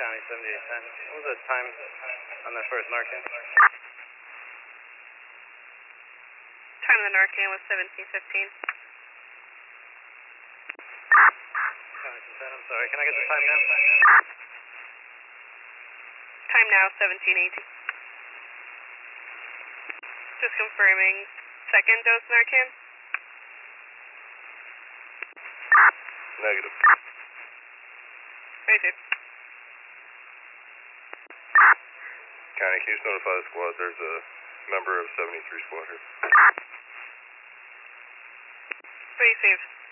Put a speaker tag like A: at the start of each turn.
A: County 7810. What was the time on the first Narcan?
B: Time of the Narcan was 17:15.
A: County 10, I'm sorry. Can I get the time now?
B: Time now 17:18. Just confirming. Second dose Narcan?
C: Negative.
B: Right.
C: County, can you just notify the squad there's a member of 73 squad here?
B: Pretty safe.